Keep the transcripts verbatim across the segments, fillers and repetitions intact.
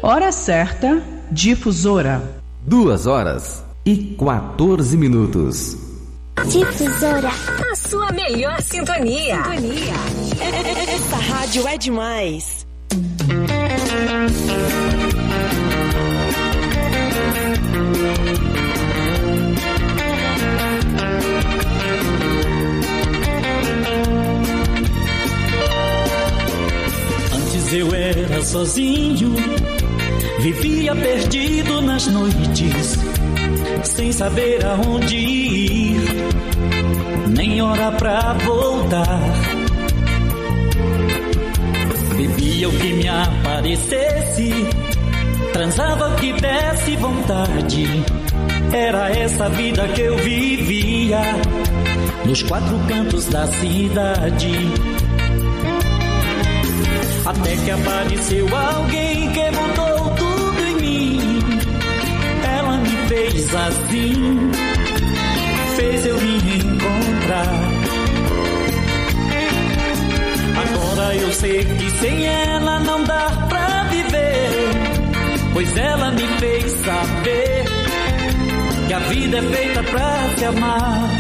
Hora certa, Difusora. Duas horas e quatorze minutos. Difusora. A sua melhor sintonia. Sintonia. Essa rádio é demais. Antes eu era sozinho, vivia perdido nas noites, sem saber aonde ir, nem hora pra voltar. Bebia o que me aparecesse, transava o que desse vontade. Era essa vida que eu vivia, nos quatro cantos da cidade. Até que apareceu alguém que mudou tudo em mim. Ela me fez assim, fez eu me encontrar. Agora eu sei que sem ela não dá pra viver, pois ela me fez saber que a vida é feita pra se amar.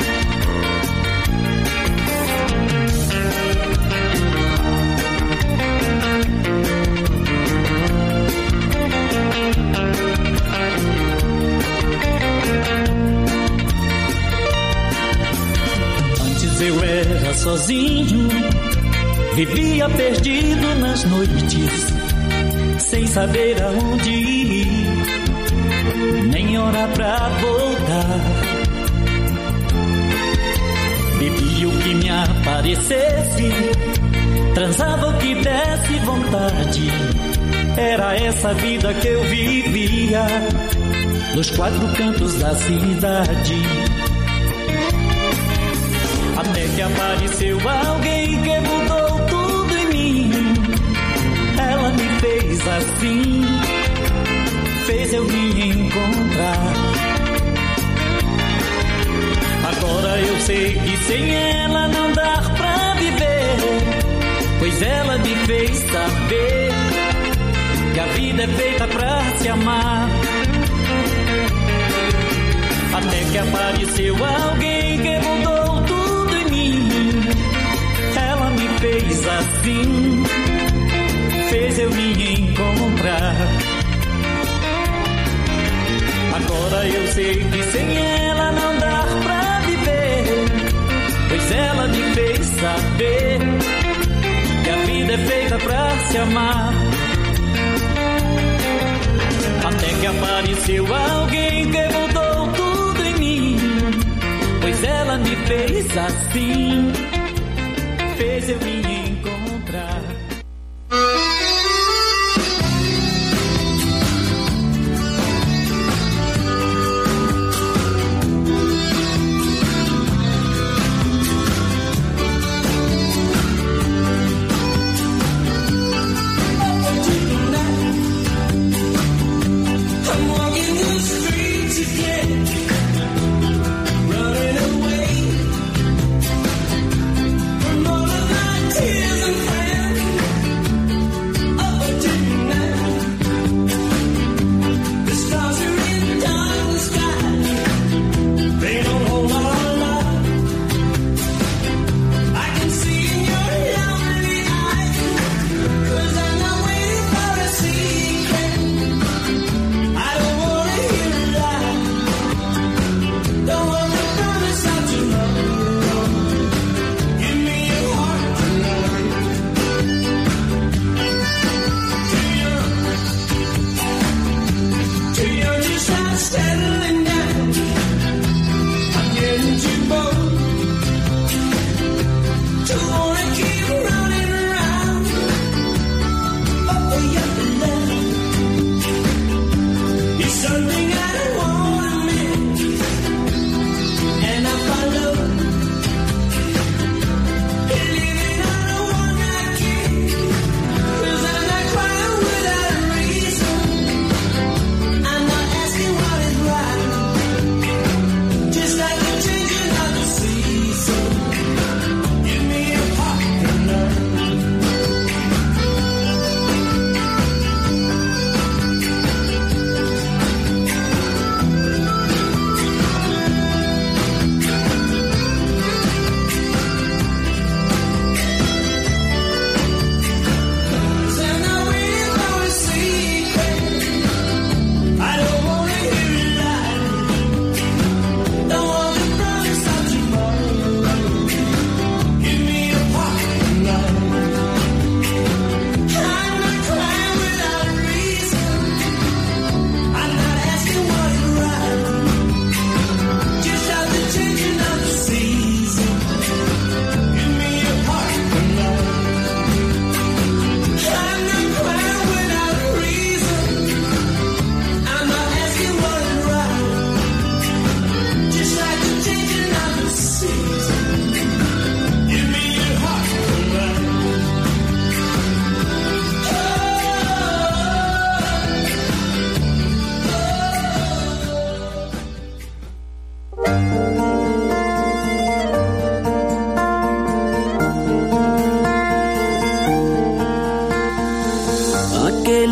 Antes eu era sozinho, vivia perdido nas noites, sem saber aonde ir, nem hora pra voltar. Bebia o que me aparecesse, transava o que desse vontade. Era essa vida que eu vivia, nos quatro cantos da cidade. Até que apareceu alguém que mudou tudo em mim. Ela me fez assim, fez eu me encontrar. Agora eu sei que sem ela não dá pra viver, pois ela me fez saber que a vida é feita pra se amar. Até que apareceu alguém que mudou tudo em mim. Ela me fez assim, fez eu me encontrar. Agora eu sei que sem ela não dá pra viver, pois ela me fez saber que a vida é feita pra se amar. Até que apareceu alguém que mudou tudo em mim, pois ela me fez assim, fez eu me encontrar. Running away from all of my tears and friends.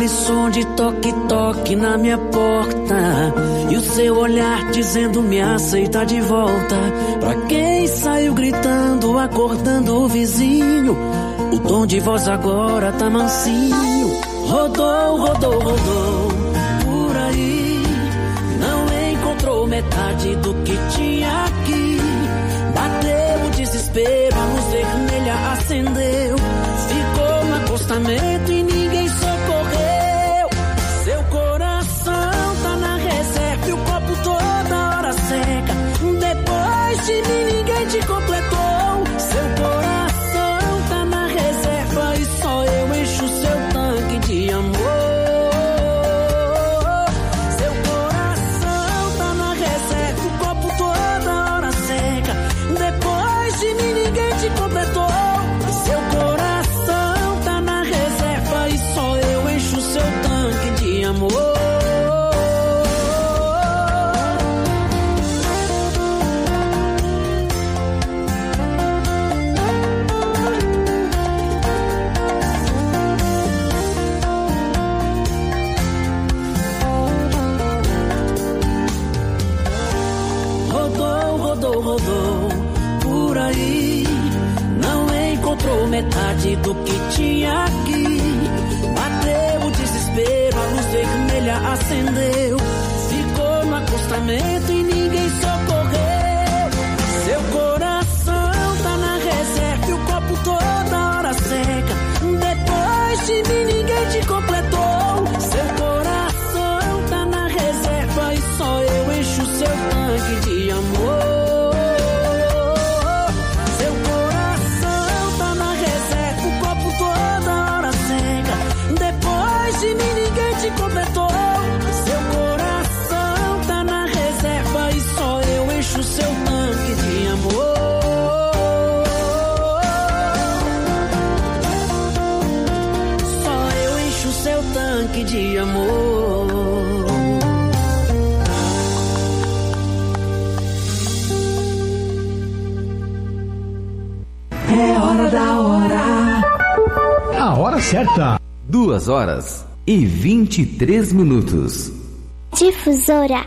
aquele som de toque-toque na minha porta, e o seu olhar dizendo me aceita de volta. Pra quem saiu gritando, acordando o vizinho, o tom de voz agora tá mansinho. Rodou, rodou, rodou por aí, não encontrou metade do que tinha aqui. Bateu o desespero, a luz vermelha acendeu, ficou no acostamento e ninguém socorreu. Seu coração tá na reserva e o copo toda hora seca. Depois de mim ninguém te completou. Seu coração tá na reserva e só eu encho o seu tanque de amor. Seu coração tá na reserva, o copo toda hora seca. Depois de mim ninguém te completou. Seu coração tá na reserva e só eu encho o seu tanque de amor. Rodou, rodou por aí, não encontrou metade do que tinha aqui. Bateu o desespero, a luz vermelha acendeu, ficou no acostamento e ninguém socorreu. Seu coração tá na reserva e o copo toda hora seca. Depois de mim ninguém te completou. Seu coração tá na reserva e só eu encho o seu tanque de amor. De mim ninguém te completou. Seu coração tá na reserva e só eu encho o seu tanque de amor. Só eu encho o seu tanque de amor. É hora da hora. A hora certa. Duas horas e vinte e três minutos. Difusora.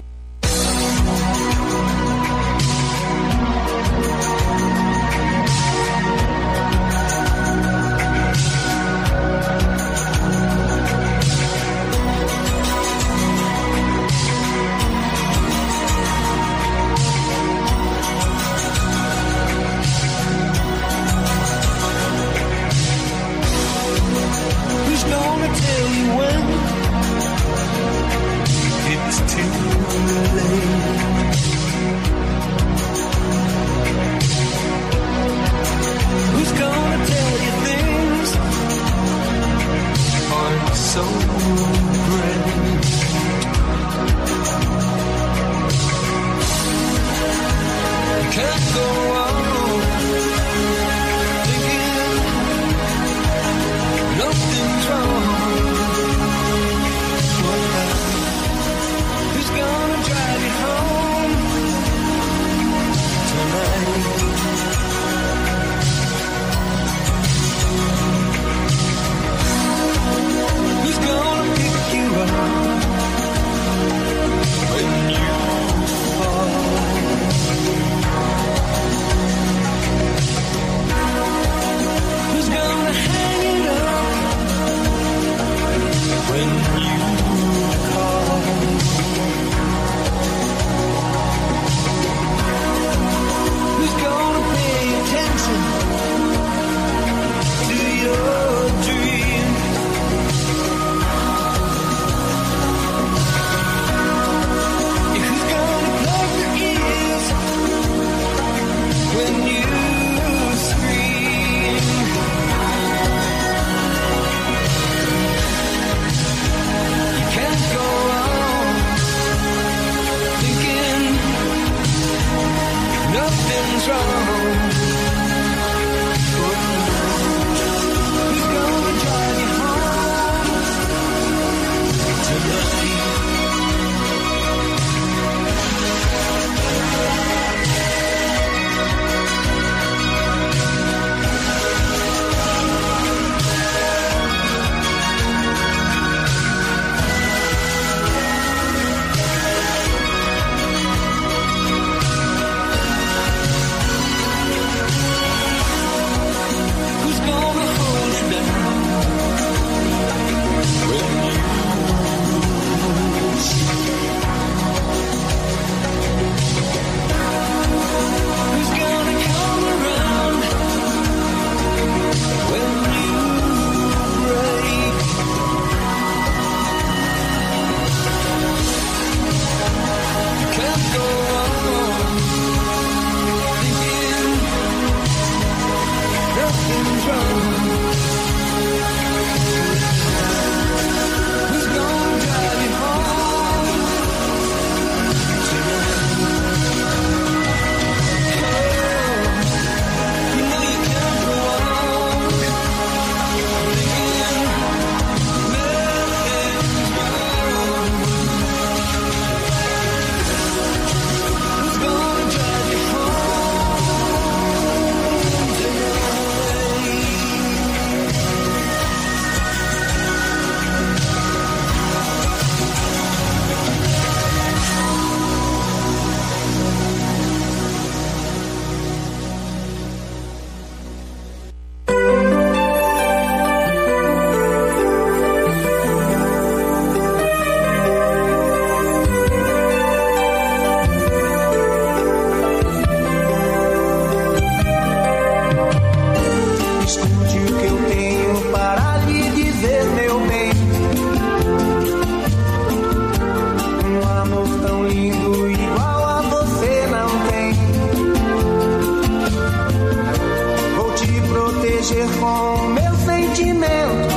mexer com meu sentimento.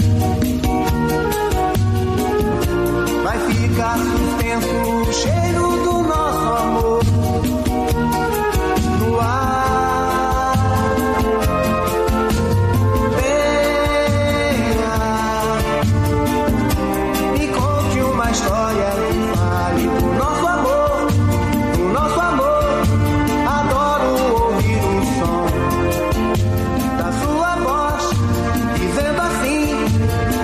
Vai ficar suspenso o cheiro do nosso amor no ar. Venha, me conte uma história que fale do nosso amor, do nosso amor. Adoro ouvir o som da sua voz, dizendo assim: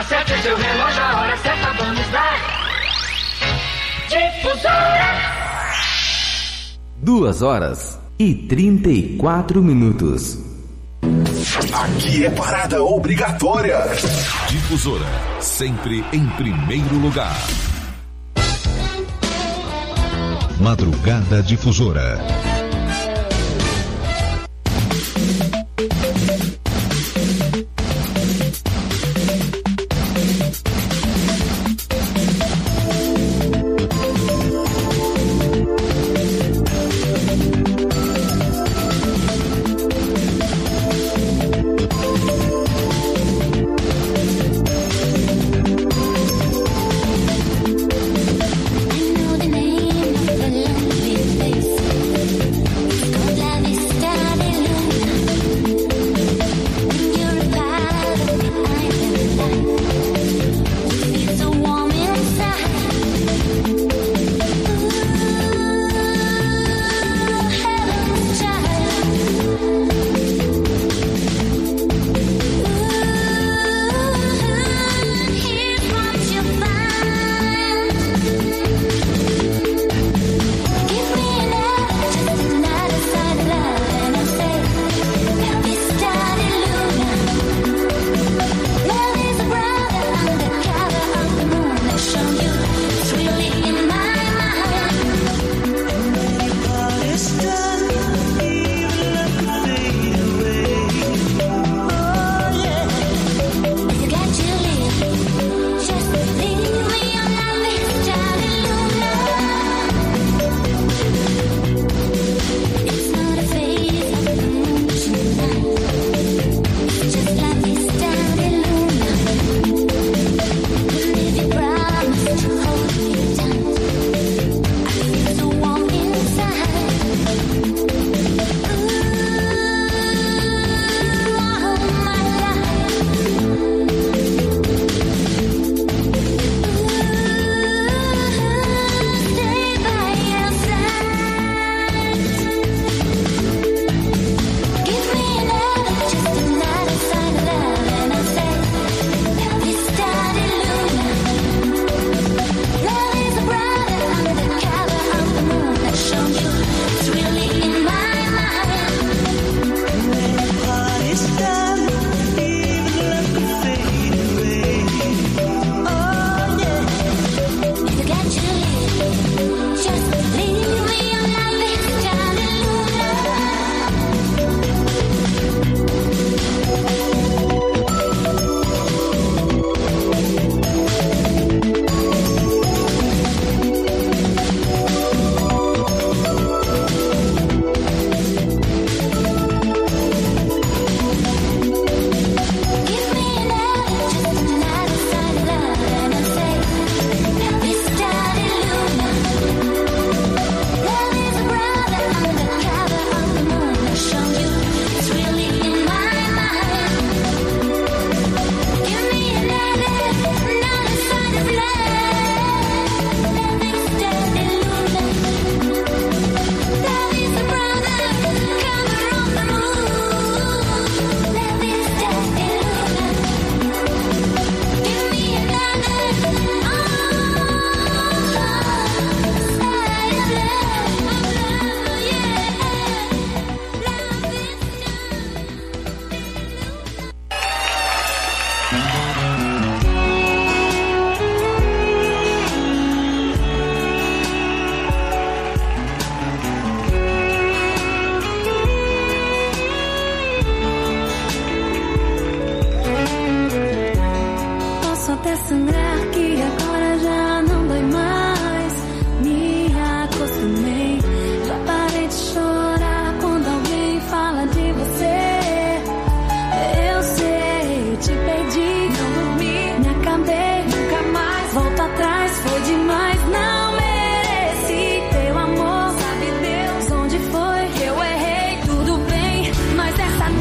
acerte o seu relógio, a hora certa, vamos lá. Difusora. Duas horas e trinta e quatro minutos. Aqui é parada obrigatória. Difusora, sempre em primeiro lugar. Madrugada Difusora.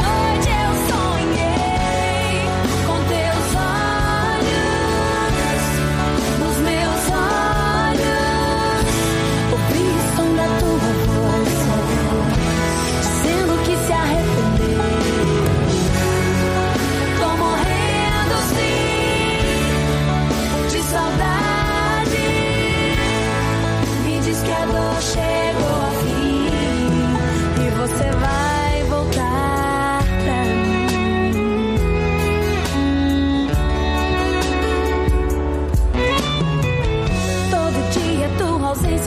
Sonhei com teus olhos.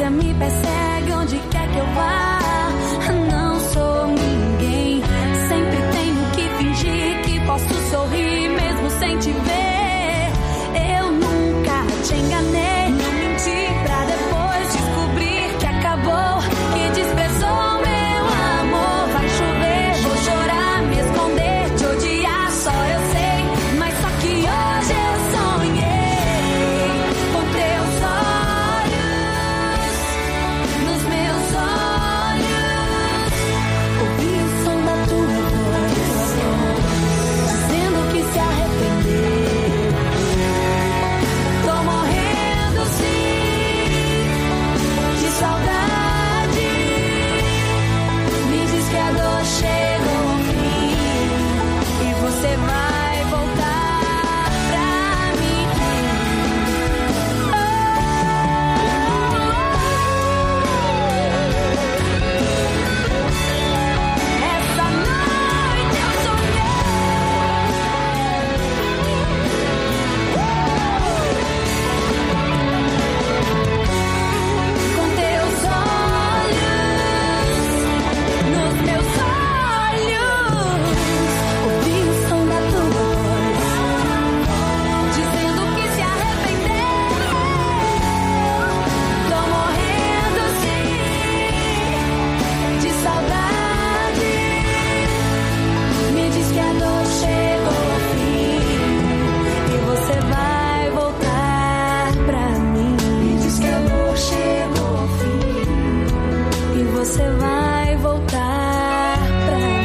vida me persegue onde quer que eu vá. Não sou ninguém, sempre tenho que fingir que posso sorrir mesmo sem te ver. Eu nunca te enganei, não menti pra depois descobrir que acabou, que desprezou meu amor. Vai chover, vou chorar, me esconder, te odiar, só eu sei. Mas só que hoje eu sonhei com teus olhos, nos meus olhos. Ouvi o som da tua voz, dizendo que se arrependeu. Tô morrendo sim de saudade. Me diz que a dor chegou ao fim e você vai voltar pra mim. Essa noite eu sonhei com teus olhos, nos meus olhos. Ouvi o som da tua voz, dizendo que se arrependeu. Tô morrendo sim de saudade. Me diz que a dor chegou ao fim e você vai voltar pra mim. Me diz que a dor chegou ao fim e você vai voltar pra mim.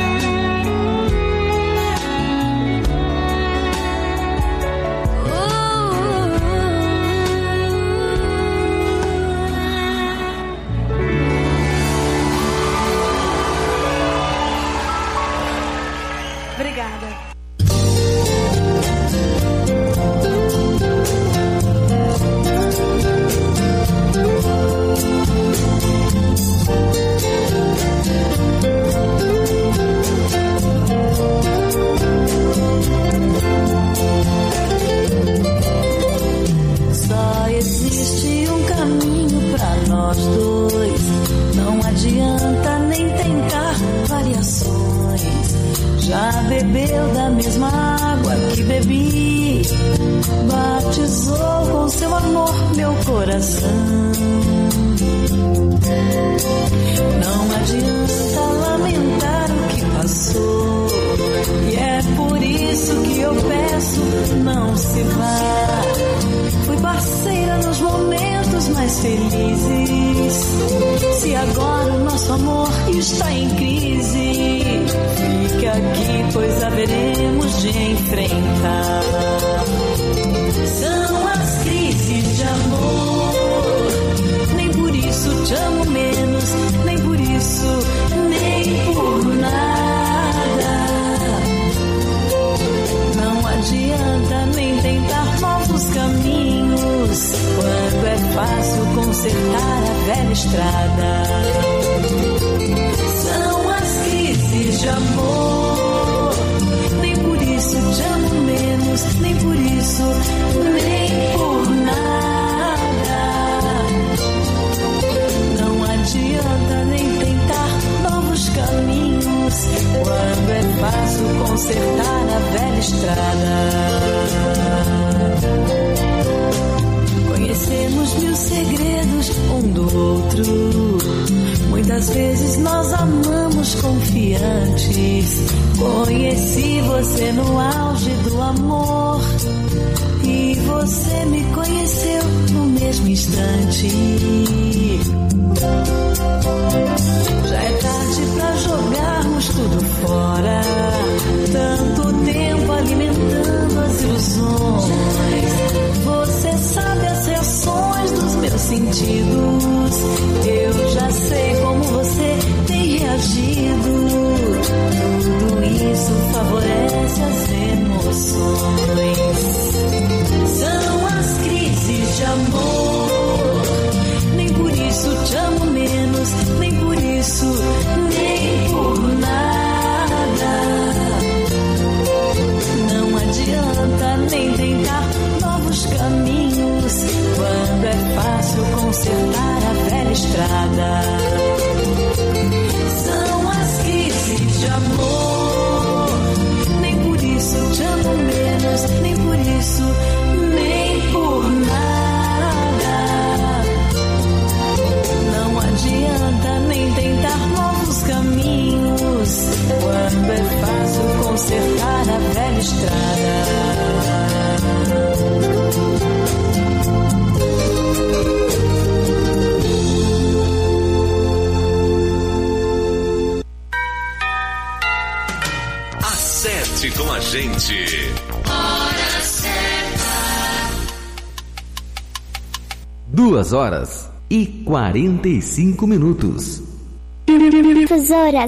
Obrigada. Só existe um caminho pra nós dois. Não adianta nem tentar variações. Já bebeu da mesma água que bebi, batizou com seu amor meu coração. Não adianta lamentar o que passou, e é por isso que eu peço, não se vá. Fui parceira nos momentos mais felizes. Se agora o nosso amor está em crise, fique aqui, pois haveremos de enfrentar. São as crises de amor, nem por isso te amo menos, nem por isso, nem por nada. Não adianta nem tentar novos caminhos, quando é fácil consertar a velha estrada. São as crises de amor, nem por isso te amo menos, nem por isso, nem por nada. Não adianta nem tentar novos caminhos, quando é fácil consertar a velha estrada. Conhecemos mil segredos um do outro. Muitas vezes nós amamos confiantes. Conheci você no auge do amor, e você me conheceu no mesmo instante. Já é tarde pra jogarmos tudo fora, tanto tempo alimentando as ilusões. Você sabe as reações dos meus sentidos, eu já sei como você tem reagido. Tudo isso favorece as emoções. São as crises de amor, nem por isso te amo menos, nem por isso, nem por nada. Não adianta nem tentar novos caminhos, quando é fácil consertar a velha estrada. São as crises de amor. Nem por isso te amo menos, nem por isso, nem por nada. Não adianta nem tentar novos caminhos, quando é fácil consertar a velha estrada. Acerte com a gente. Hora certa. Duas horas e quarenta e cinco minutos. Difusora.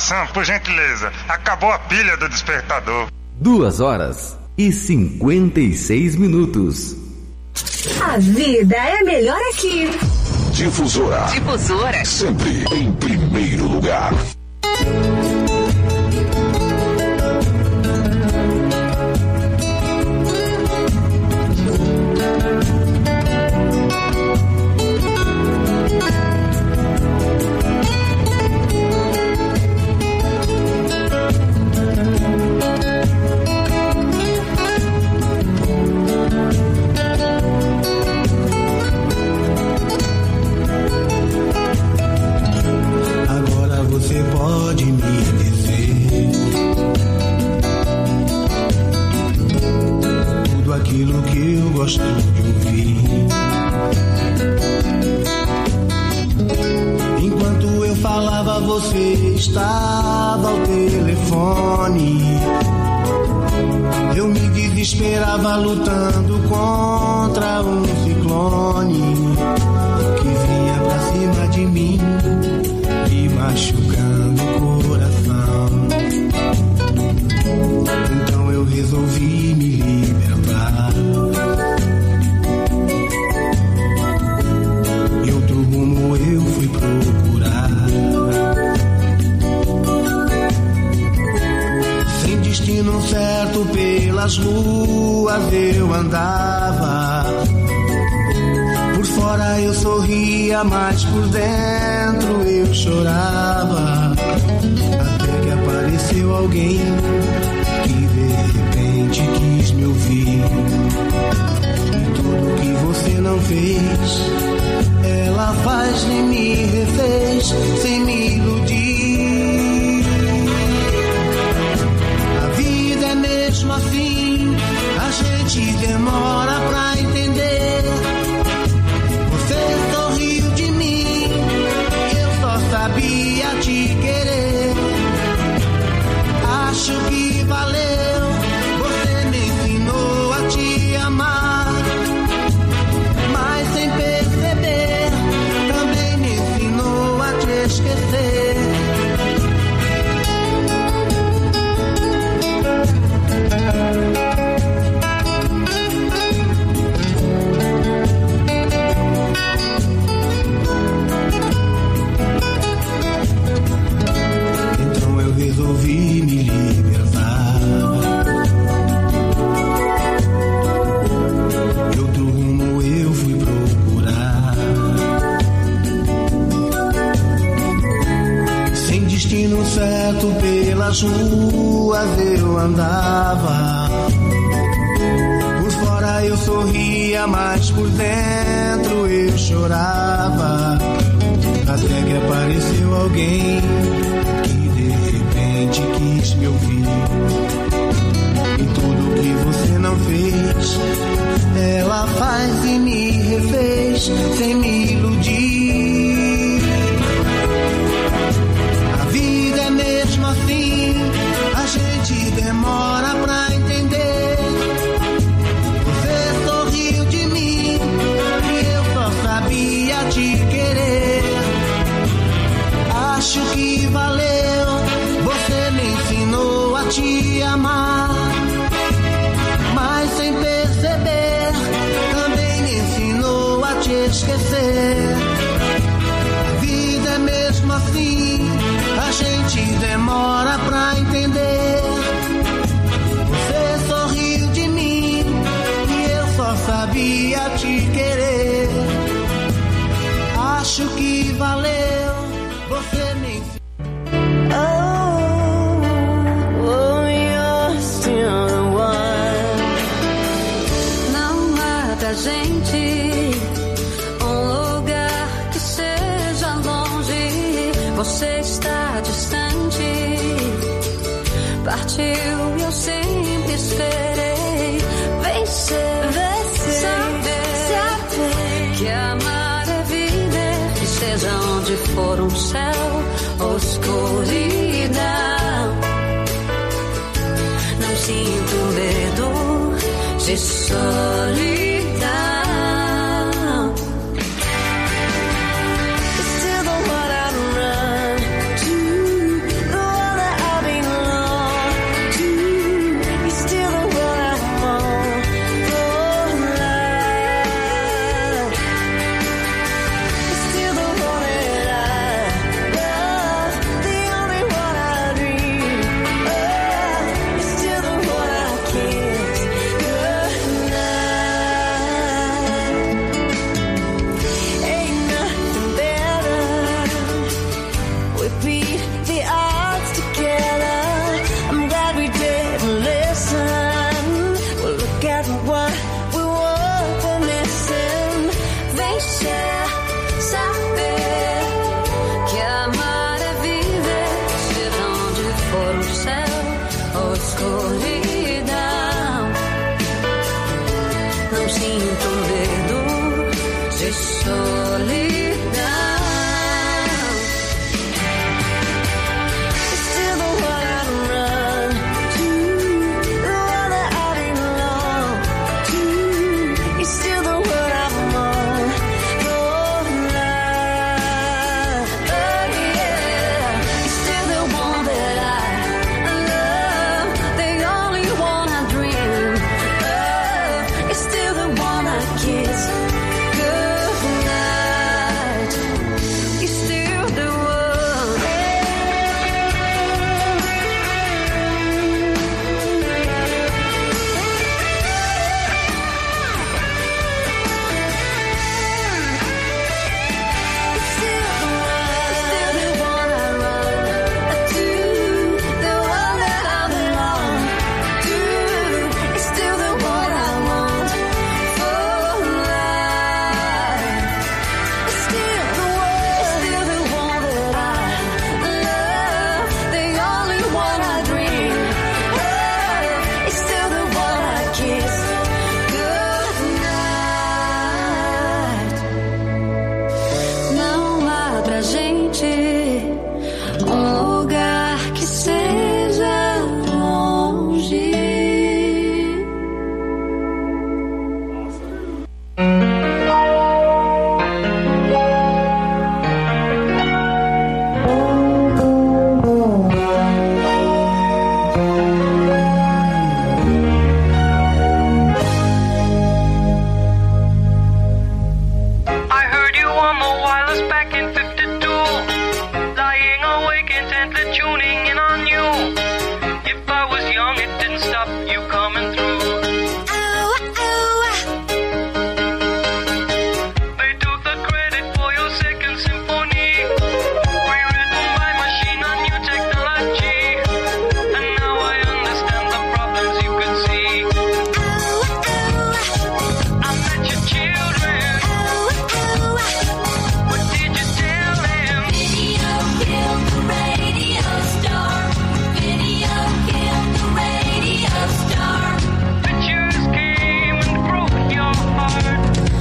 Sam, por gentileza, acabou a pilha do despertador. Duas horas e cinquenta e seis minutos. A vida é melhor aqui. Difusora. Difusora. Sempre em primeiro lugar. Você pode me dizer tudo aquilo que eu gosto de ouvir. Enquanto eu falava, você estava ao telefone. Eu me desesperava lutando contra um ciclone que vinha pra cima de mim, machucando o coração. Então eu resolvi me libertar e outro rumo eu fui procurar. Sem destino certo pelas ruas eu andava. Por fora eu sorria, mas por dentro eu chorava. Até que apareceu alguém que de repente quis me ouvir. E tudo que você não fez, ela faz e me refez sem me iludir. A vida é mesmo assim, a gente demora pra entender. Sorriu de mim, eu só sabia te querer. Acho que valeu, você me ensinou a te amar. Mas sem perceber, também me ensinou a te esquecer. Resolvi me libertar e outro rumo eu fui procurar. Sem destino certo pelas ruas eu andava. Por fora eu sorria, mas por dentro eu chorava. Até que apareceu alguém quis me ouvir. E tudo que você não fez, ela faz e me refez sem me iludir. A vida é mesmo assim, a gente demora pra entender. Você sorriu de mim e eu só sabia te querer. Acho que valeu, você me ensinou a te amar. Mas sem perceber, também me ensinou a te esquecer. A vida é mesmo assim, a gente demora pra entender. Você sorriu de mim e eu só sabia te querer. Acho que valeu, você me ensinou. Gente, um lugar que seja longe. Você está distante, partiu e eu sempre esperei. Vencer, vencer, saber, saber que amar é viver, que seja onde for um céu ou escuridão. Não sinto medo de solidão. Still the one I run to, the Não sinto medo de solidão. Still the one I run to, the one that I belong to. You're still the one I want for life. Oh yeah, you're still the one that I love, the only one I dream of. You're still the one I kiss. Good night. You're still the one. Não há pra gente um lugar que seja longe. I heard you on the wireless back in fifty-two, lying awake intently tuning in on you. If I was young, it didn't stop you coming through. They took the credit for your second symphony, rewritten by machine on new technology. And now I understand the problems you could see. I met your children. What did you tell them? Video killed the radio star. Video killed the radio star. Pictures came and broke your heart.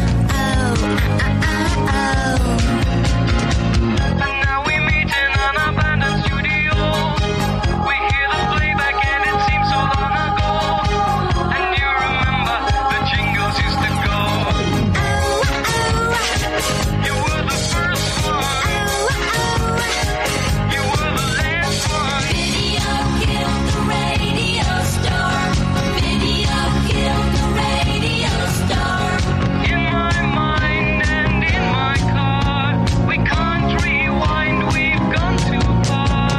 And now we meet in an abandoned studio. We hear the playback and it seems so long ago. And you remember the jingles used to go. You were the first one. You were the last one. Video killed the radio star. Video killed the radio star. In my mind and in my car, we can't rewind, we've gone too far.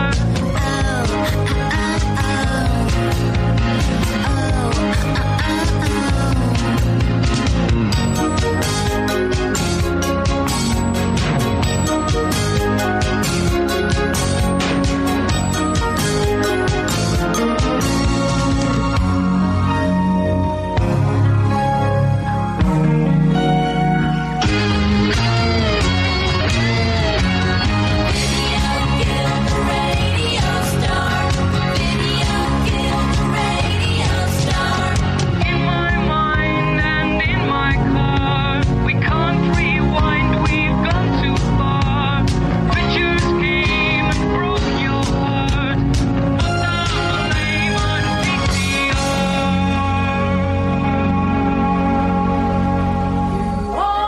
In my mind and in my car, we can't rewind, we've gone too far. Pictures came and broke your heart. Put down the name on V C R. You are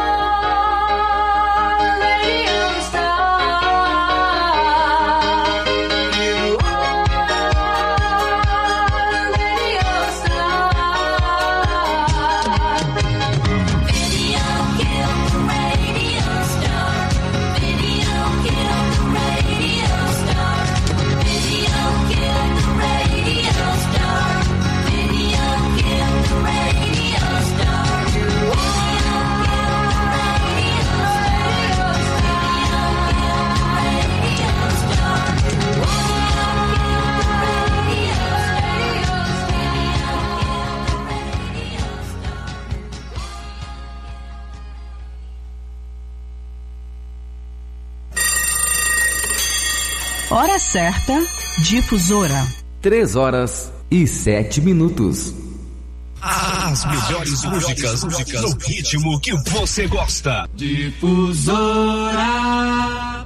radio star. You are radio star. Video killed the radio star. Video killed the radio star. Video killed the radio star. Video killed the radio star. You Hora certa, difusora. Três horas e sete minutos. As melhores músicas, músicas no ritmo que você gosta. Difusora.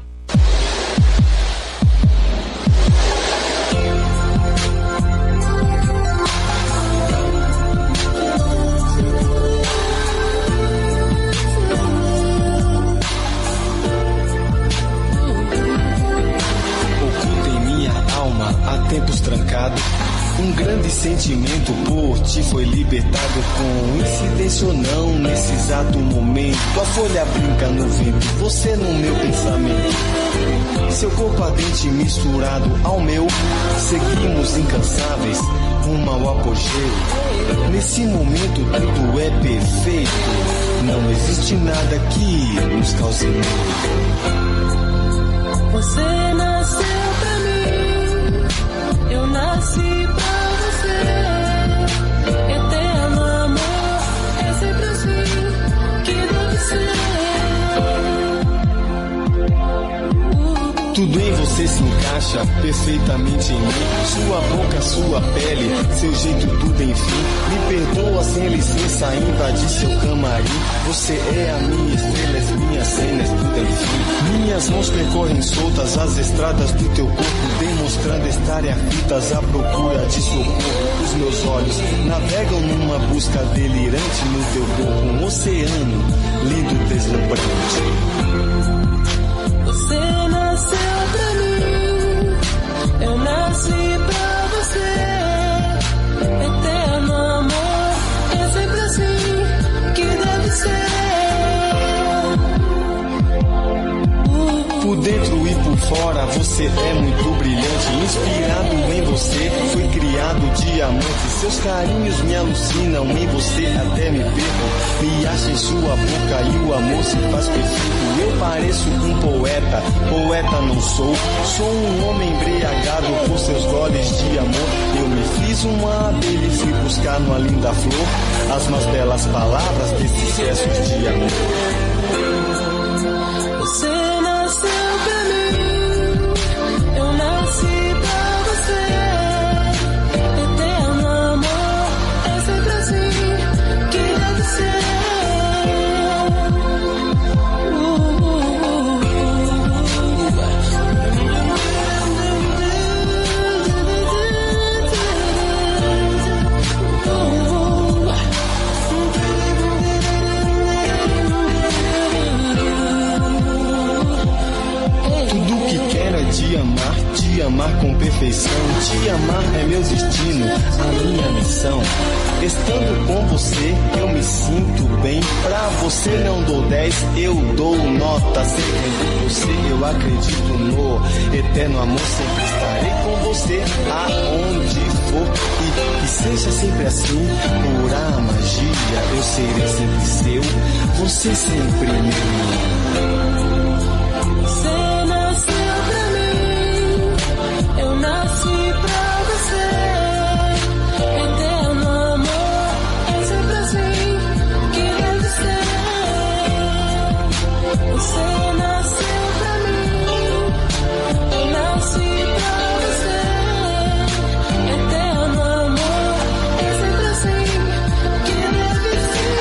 Oculta em minha alma há tempos trancado. Um grande sentimento por ti foi libertado, com incidência ou não, nesse exato momento. A folha brinca no vento, você no meu pensamento. Seu corpo ardente misturado ao meu, seguimos incansáveis rumo ao apogeu. Nesse momento tudo é perfeito, não existe nada que nos cause medo. Você nasceu pra mim, eu nasci pra você. Eterno amor, é sempre assim que deve ser. Tudo em você se encaixa perfeitamente em mim. Sua boca, sua pele, seu jeito, tudo enfim. Me perdoa sem licença, invadir seu camarim. Você é a minha estrela, as minhas cenas, tudo enfim. Minhas mãos percorrem soltas as estradas do teu corpo, demonstrando estarem aflitas à procura de socorro. Os meus olhos navegam numa busca delirante no teu corpo, um oceano lindo, deslumbrante. Você nasceu pra mim, eu nasci pra você. Eterno amor, é sempre assim que deve ser. Por dentro e por fora você é muito brilhante. Inspirado em você, foi criado diamante. Seus carinhos me alucinam, em você até me perco. Me acha em sua boca e o amor se faz perfeito. Eu pareço um poeta, poeta não sou. Sou um homem embriagado por seus goles de amor. Eu me fiz uma abelha e fui buscar numa linda flor as mais belas palavras desses versos de amor. Você nasceu pra mim, eu nasci pra você. Eterno amor, é sempre assim que deve ser. Te amar, te amar com perfeição. Te amar é meu destino, a minha missão. Estando com você, eu me sinto bem. Pra você não dou dez, eu dou nota cem. Com você eu acredito no eterno amor. Sempre estarei com você aonde for. E que seja sempre assim, pura magia. Eu serei sempre seu, você sempre meu. Você nasceu pra mim, eu nasci pra você. Eterno amor, é sempre assim que deve ser. Você nasceu pra mim, eu nasci pra você. Eterno amor, é sempre assim que deve ser.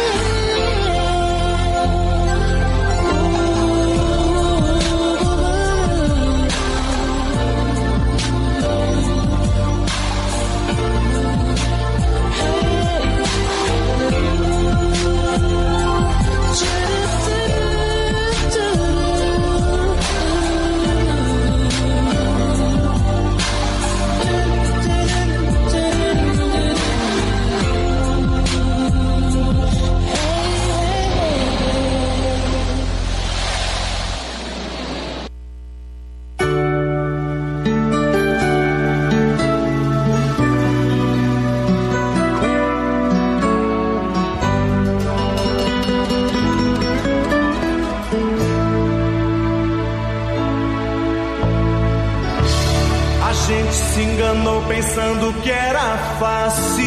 Pensando que era fácil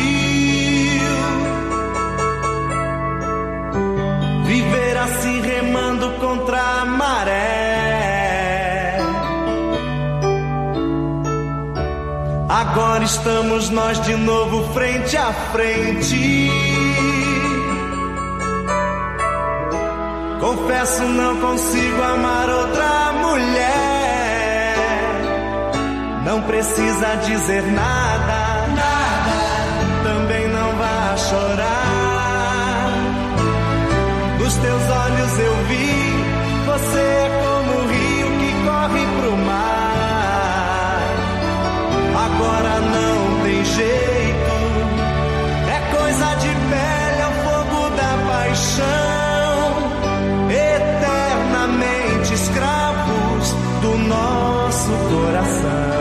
viver assim, remando contra a maré. Agora Agora estamos nós de novo frente a frente. Confesso, não consigo amar outra mulher. Não precisa dizer nada, nada. Também não vá chorar. Nos teus olhos eu vi, você é como o rio que corre pro mar. Agora não tem jeito, é coisa de pele, é o fogo da paixão. Eternamente escravos do nosso coração.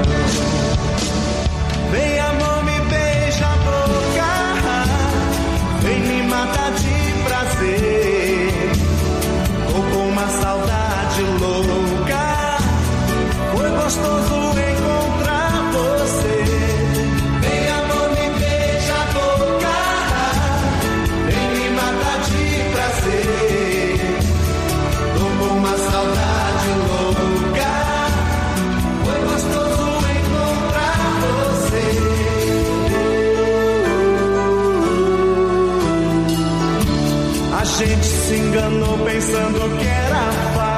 Vem amor, me beija a boca, vem me matar de prazer. Tô com uma saudade louca, foi gostoso encontrar você. Vem amor, me beija a boca, vem me matar de prazer. Tô com uma saudade louca, foi gostoso encontrar você. A gente se enganou pensando que era fácil.